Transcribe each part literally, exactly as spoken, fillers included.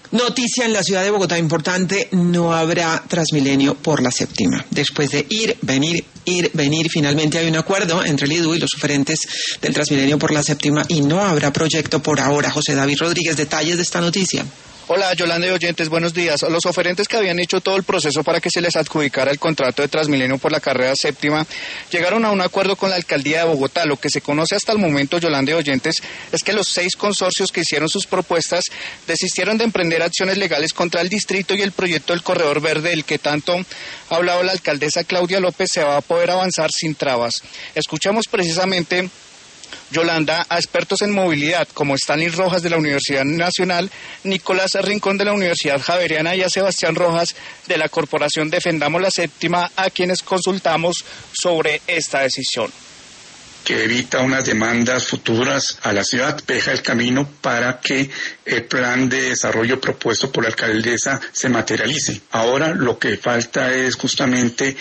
Noticia en la ciudad de Bogotá importante, no habrá Transmilenio por la séptima. Después de ir, venir, ir, venir, finalmente hay un acuerdo entre el I D U y los oferentes del Transmilenio por la séptima y no habrá proyecto por ahora. José David Rodríguez, detalles de esta noticia. Hola, Yolanda y oyentes, buenos días. Los oferentes que habían hecho todo el proceso para que se les adjudicara el contrato de Transmilenio por la carrera séptima llegaron a un acuerdo con la Alcaldía de Bogotá. Lo que se conoce hasta el momento, Yolanda y oyentes, es que los seis consorcios que hicieron sus propuestas desistieron de emprender acciones legales contra el distrito y el proyecto del Corredor Verde, del que tanto ha hablado la alcaldesa Claudia López, se va a poder avanzar sin trabas. Escuchamos precisamente, Yolanda, a expertos en movilidad como Stanley Rojas de la Universidad Nacional, Nicolás Rincón de la Universidad Javeriana y a Sebastián Rojas de la Corporación Defendamos la Séptima, a quienes consultamos sobre esta decisión. Que evita unas demandas futuras a la ciudad, deja el camino para que el plan de desarrollo propuesto por la alcaldesa se materialice. Ahora lo que falta es justamente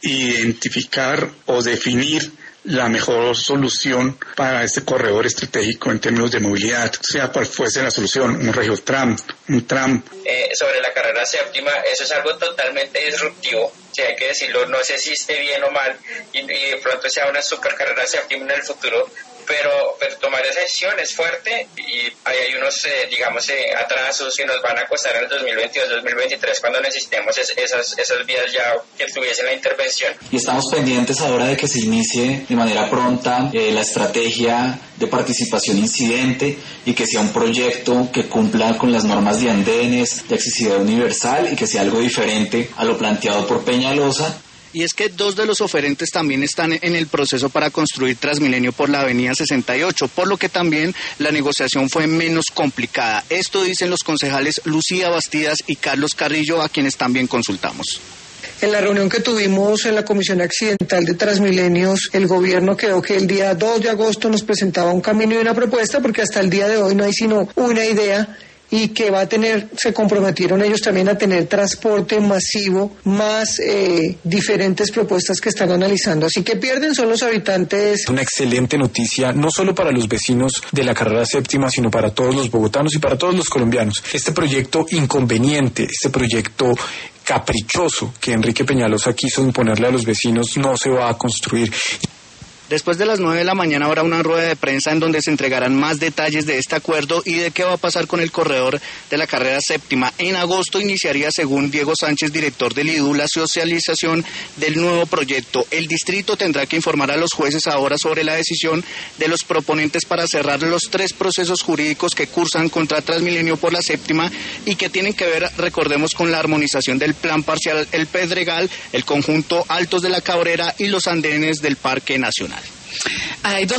identificar o definir la mejor solución para este corredor estratégico en términos de movilidad, sea cual fuese la solución, un regiotram, un tram. Eh, sobre la carrera séptima, eso es algo totalmente disruptivo, si hay que decirlo, no sé si esté bien o mal, y, y de pronto sea una super carrera séptima en el futuro, pero, pero tomar esa decisión es fuerte y hay, hay unos, eh, digamos, eh, atrasos que nos van a costar en el dos mil veintidós, dos mil veintitrés cuando necesitemos es, esas, esas vías ya que tuviesen la intervención. Y estamos pendientes ahora de que se inicie de manera pronta eh, la estrategia de participación incidente y que sea un proyecto que cumpla con las normas de andenes, de accesibilidad universal y que sea algo diferente a lo planteado por Peñalosa. Y es que dos de los oferentes también están en el proceso para construir Transmilenio por la avenida sesenta y ocho, por lo que también la negociación fue menos complicada. Esto dicen los concejales Lucía Bastidas y Carlos Carrillo, a quienes también consultamos. En la reunión que tuvimos en la Comisión Accidental de Transmilenios, el gobierno quedó que el día dos de agosto nos presentaba un camino y una propuesta, porque hasta el día de hoy no hay sino una idea, y que va a tener, se comprometieron ellos también a tener transporte masivo, más eh, diferentes propuestas que están analizando. Así que pierden son los habitantes. Una excelente noticia, no solo para los vecinos de la carrera séptima, sino para todos los bogotanos y para todos los colombianos. Este proyecto inconveniente, este proyecto caprichoso que Enrique Peñalosa quiso imponerle a los vecinos no se va a construir. Después de las nueve de la mañana habrá una rueda de prensa en donde se entregarán más detalles de este acuerdo y de qué va a pasar con el corredor de la carrera séptima. En agosto iniciaría, según Diego Sánchez, director del I D U, la socialización del nuevo proyecto. El distrito tendrá que informar a los jueces ahora sobre la decisión de los proponentes para cerrar los tres procesos jurídicos que cursan contra Transmilenio por la séptima y que tienen que ver, recordemos, con la armonización del plan parcial El Pedregal, el conjunto Altos de la Cabrera y los andenes del Parque Nacional. Hay dos